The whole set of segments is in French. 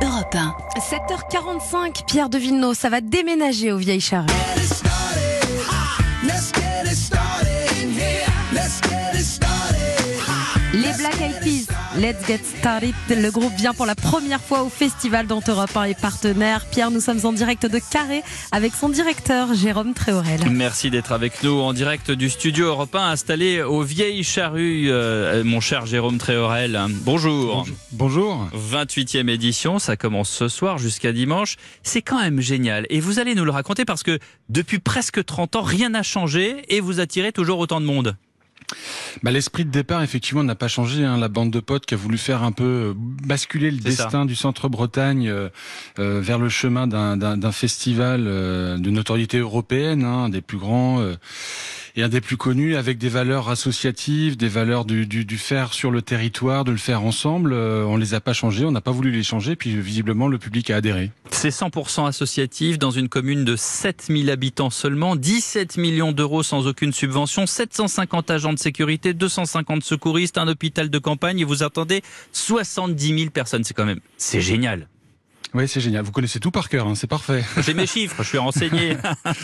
Europe 1. 7h45, Pierre de Villeneuve, ça va déménager aux Vieilles Charrues. Les Black Eyed Peas, Let's Get Started. Le groupe vient pour la première fois au festival dont Europe 1 est partenaire. Pierre, nous sommes en direct de Carré avec son directeur Jérôme Tréhorel. Merci d'être avec nous en direct du studio Europe 1 installé aux Vieilles Charrues. Mon cher Jérôme Tréhorel, bonjour. Bonjour. 28e édition, ça commence ce soir jusqu'à dimanche. C'est quand même génial et vous allez nous le raconter parce que depuis presque 30 ans, rien n'a changé et vous attirez toujours autant de monde. L'esprit de départ, effectivement, n'a pas changé. La bande de potes qui a voulu faire un peu basculer le destin du Centre-Bretagne vers le chemin d'un festival de notoriété européenne, un des plus grands et un des plus connus, avec des valeurs associatives, des valeurs du faire sur le territoire, de le faire ensemble. On les a pas changés, on n'a pas voulu les changer, puis visiblement le public a adhéré. C'est 100% associatif dans une commune de 7000 habitants seulement, 17 millions d'euros sans aucune subvention, 750 agents de sécurité, 250 secouristes, un hôpital de campagne et vous attendez 70 000 personnes. C'est génial. Oui, c'est génial. Vous connaissez tout par cœur, c'est parfait. J'ai mes chiffres, je suis renseigné.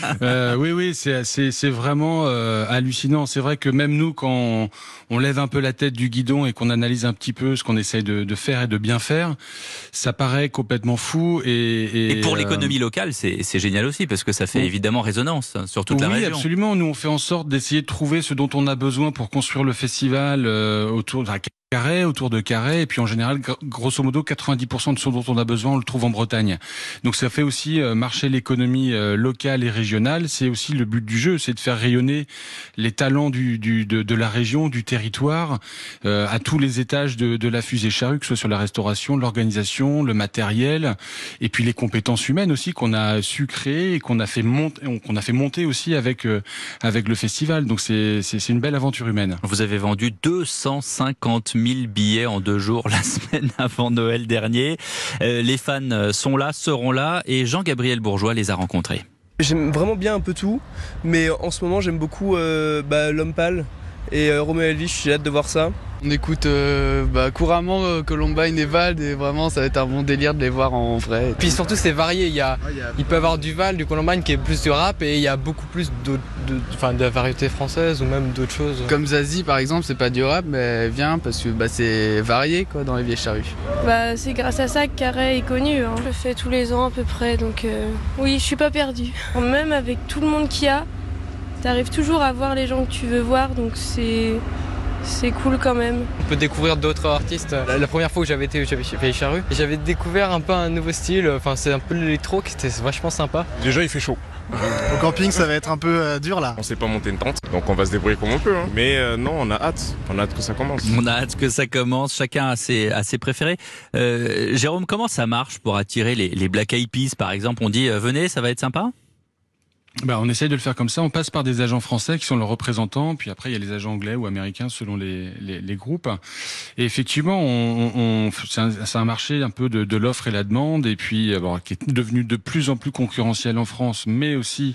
Oui, c'est vraiment hallucinant. C'est vrai que même nous, quand on lève un peu la tête du guidon et qu'on analyse un petit peu ce qu'on essaye de faire et de bien faire, ça paraît complètement fou. Et pour l'économie locale, c'est génial aussi, parce que ça fait évidemment résonance sur toute la région. Oui, absolument. Nous, on fait en sorte d'essayer de trouver ce dont on a besoin pour construire le festival autour de Carré, et puis en général, grosso modo, 90% de ce dont on a besoin, on le trouve en Bretagne. Donc ça fait aussi marcher l'économie locale et régionale. C'est aussi le but du jeu, c'est de faire rayonner les talents de la région, du territoire, à tous les étages de la fusée Charrue, que ce soit sur la restauration, l'organisation, le matériel, et puis les compétences humaines aussi qu'on a su créer et qu'on a fait monter aussi avec le festival. Donc c'est une belle aventure humaine. Vous avez vendu 250 000 billets en 2 jours la semaine avant Noël dernier. Les fans sont là, seront là et Jean-Gabriel Bourgeois les a rencontrés. J'aime vraiment bien un peu tout, mais en ce moment j'aime beaucoup L'Homme Pâle et Roméo Elvis, j'ai hâte de voir ça. On écoute couramment Columbine et Vald et vraiment ça va être un bon délire de les voir en vrai. Puis surtout c'est varié, il peut y avoir du Vald, du Columbine qui est plus du rap et il y a beaucoup plus de la variété française ou même d'autres choses. Comme Zazie par exemple, c'est pas du rap mais elle vient parce que c'est varié dans les Vieilles Charrues. C'est grâce à ça que Carré est connu, Je le fais tous les ans à peu près, donc oui, je suis pas perdue. Même avec tout le monde qu'il y a, t'arrives toujours à voir les gens que tu veux voir, donc c'est cool quand même. On peut découvrir d'autres artistes. La première fois que j'avais été chez Vieilles Charrues, j'avais découvert un peu un nouveau style, c'est un peu l'électro qui était vachement sympa. Déjà il fait chaud. Au camping ça va être un peu dur là. On sait pas monter une tente, donc on va se débrouiller comme on peut. Mais non, on a hâte que ça commence. On a hâte que ça commence, chacun a ses préférés. Jérôme, comment ça marche pour attirer les Black Eyed Peas par exemple? On dit venez, ça va être sympa? On essaye de le faire comme ça. On passe par des agents français qui sont leurs représentants, puis après il y a les agents anglais ou américains selon les groupes. Et effectivement, c'est un marché un peu de l'offre et la demande, et puis qui est devenu de plus en plus concurrentiel en France, mais aussi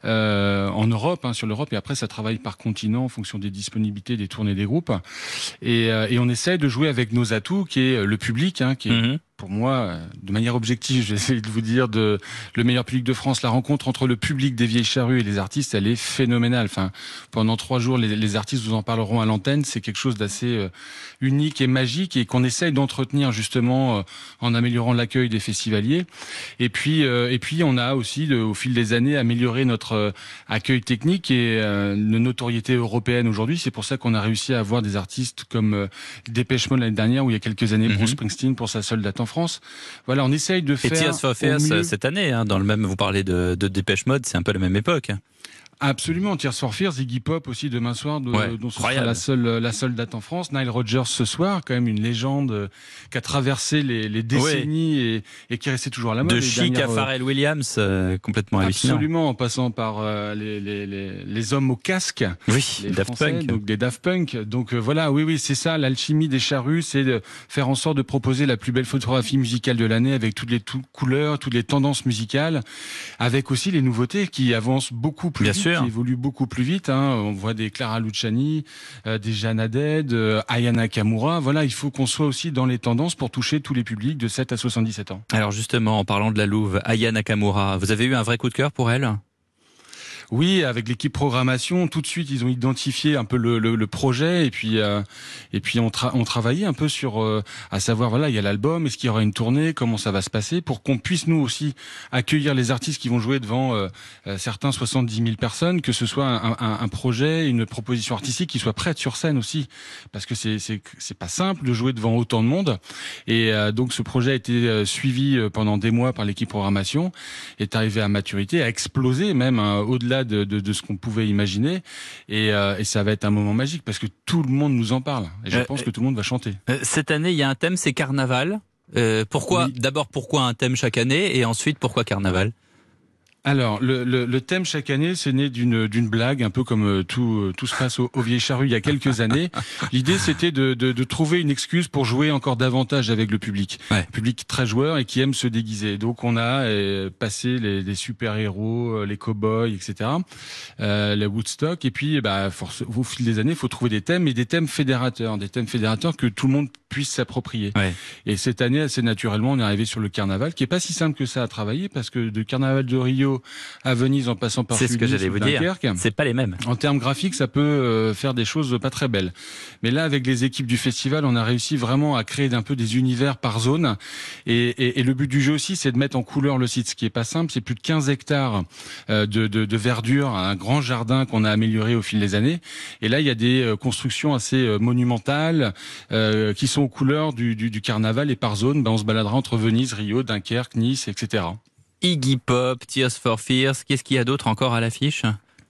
en Europe, sur l'Europe. Et après, ça travaille par continent en fonction des disponibilités, des tournées des groupes. Et on essaye de jouer avec nos atouts, qui est le public, qui est pour moi, de manière objective, j'essaie de vous dire, le meilleur public de France. La rencontre entre le public des Vieilles Charrues et les artistes, elle est phénoménale. Pendant 3 jours, les artistes vous en parleront à l'antenne. C'est quelque chose d'assez unique et magique et qu'on essaye d'entretenir justement en améliorant l'accueil des festivaliers. Et puis, on a aussi, au fil des années, amélioré notre accueil technique et une notoriété européenne aujourd'hui. C'est pour ça qu'on a réussi à avoir des artistes comme Depeche Mode l'année dernière, ou il y a quelques années, Bruce Springsteen pour sa seule date en France. Voilà, on essaye de faire. Et Tears for Fears cette année, dans le même. Vous parlez de Depeche Mode, c'est un peu la même époque. Absolument, Tears for Fears, Iggy Pop aussi demain soir, dont ce sera la seule date en France. Nile Rodgers ce soir, quand même une légende qui a traversé les décennies et qui est resté toujours à la mode. De Chic à Pharrell Williams, complètement hallucinant. Absolument, en passant par les hommes au casque, les Daft Punk. Donc des Daft Punk. Donc voilà, oui, c'est ça, l'alchimie des Charrues, c'est de faire en sorte de proposer la plus belle photographie musicale de l'année avec toutes les couleurs, toutes les tendances musicales, avec aussi les nouveautés qui avancent beaucoup plus vite sûr. qui évoluent beaucoup plus vite. On voit des Clara Luciani, des Jeanne Haddad, Aya Nakamura. Voilà, il faut qu'on soit aussi dans les tendances pour toucher tous les publics de 7 à 77 ans. Alors justement, en parlant de la louve, Aya Nakamura, vous avez eu un vrai coup de cœur pour elle ? Oui, avec l'équipe programmation, tout de suite, ils ont identifié un peu le projet et puis on travaillait un peu sur à savoir voilà, il y a l'album, est-ce qu'il y aura une tournée, comment ça va se passer pour qu'on puisse nous aussi accueillir les artistes qui vont jouer devant certains 70 000 personnes, que ce soit un projet, une proposition artistique qui soit prête sur scène aussi, parce que c'est pas simple de jouer devant autant de monde et donc ce projet a été suivi pendant des mois par l'équipe programmation, est arrivé à maturité, a explosé même au-delà de ce qu'on pouvait imaginer et ça va être un moment magique parce que tout le monde nous en parle et je pense que tout le monde va chanter. Cette année, il y a un thème, c'est Carnaval. Pourquoi oui. D'abord, pourquoi un thème chaque année et ensuite, pourquoi Carnaval ? Alors, le thème chaque année, c'est né d'une blague, un peu comme tout se passe au Vieilles Charrues il y a quelques années. L'idée, c'était de trouver une excuse pour jouer encore davantage avec le public. Ouais. Public très joueur et qui aime se déguiser. Donc, on a passé les super-héros, les cow-boys, etc., les Woodstock. Et puis, au fil des années, il faut trouver des thèmes et des thèmes fédérateurs que tout le monde puisse s'approprier. Ouais. Et cette année, assez naturellement, on est arrivé sur le Carnaval, qui est pas si simple que ça à travailler, parce que de Carnaval de Rio à Venise en passant par Tunis, c'est ce que j'allais vous dire. C'est pas les mêmes. En termes graphiques, ça peut faire des choses pas très belles. Mais là, avec les équipes du festival, on a réussi vraiment à créer un peu des univers par zone. Et le but du jeu aussi, c'est de mettre en couleur le site. Ce qui est pas simple, c'est plus de 15 hectares de verdure, un grand jardin qu'on a amélioré au fil des années. Et là, il y a des constructions assez monumentales qui sont aux couleurs du carnaval. Et par zone, on se baladera entre Venise, Rio, Dunkerque, Nice, etc. Iggy Pop, Tears for Fears, qu'est-ce qu'il y a d'autre encore à l'affiche ?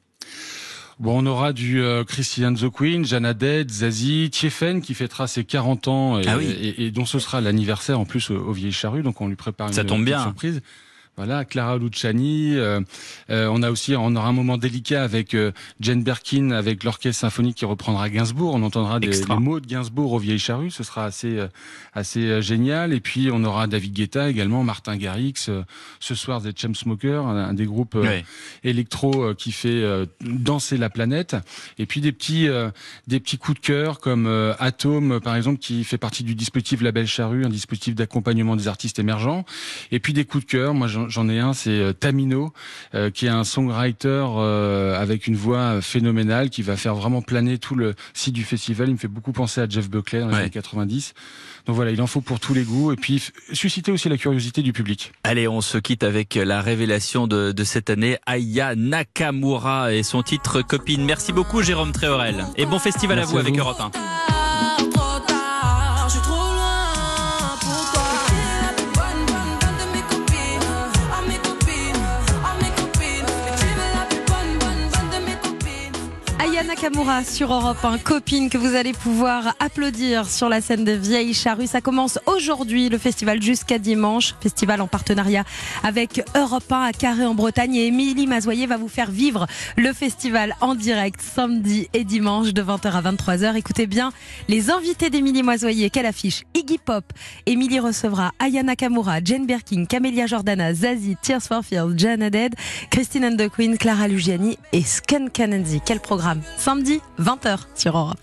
Bon, on aura du Christine the Queen, Jeanne Haddad, Zazie, Tiefen qui fêtera ses 40 ans et dont ce sera l'anniversaire en plus au Vieilles Charrues, donc on lui prépare une surprise. Voilà, Clara Luciani. On aura un moment délicat avec Jane Birkin, avec l'orchestre symphonique qui reprendra Gainsbourg. On entendra les mots de Gainsbourg aux Vieilles Charrues. Ce sera assez génial. Et puis on aura David Guetta également, Martin Garrix. Ce soir, The Chainsmokers, un des groupes électro qui fait danser la planète. Et puis des petits coups de cœur comme Atom, par exemple, qui fait partie du dispositif Label Charrue, un dispositif d'accompagnement des artistes émergents. Et puis des coups de cœur. Moi, j'en ai un, c'est Tamino, qui est un songwriter avec une voix phénoménale, qui va faire vraiment planer tout le site du festival. Il me fait beaucoup penser à Jeff Buckley dans les années 90. Donc voilà, il en faut pour tous les goûts et puis susciter aussi la curiosité du public. Allez, on se quitte avec la révélation de cette année, Aya Nakamura et son titre Copine. Merci beaucoup Jérôme Tréhorel et bon festival à vous avec Europe 1. Aya Nakamura sur Europe 1, copine que vous allez pouvoir applaudir sur la scène de Vieilles Charrues. Ça commence aujourd'hui, le festival jusqu'à dimanche. Festival en partenariat avec Europe 1 à Carré en Bretagne. Et Émilie Mazoyer va vous faire vivre le festival en direct samedi et dimanche de 20h à 23h. Écoutez bien les invités d'Émilie Mazoyer. Quelle affiche! Iggy Pop. Émilie recevra Aya Nakamura, Jane Birkin, Camélia Jordana, Zazie, Tears for Fears, Jeanne Haddad, Christine and the Queen, Clara Luciani et Skunk Anansi. Quel programme! Samedi, 20h sur Europe.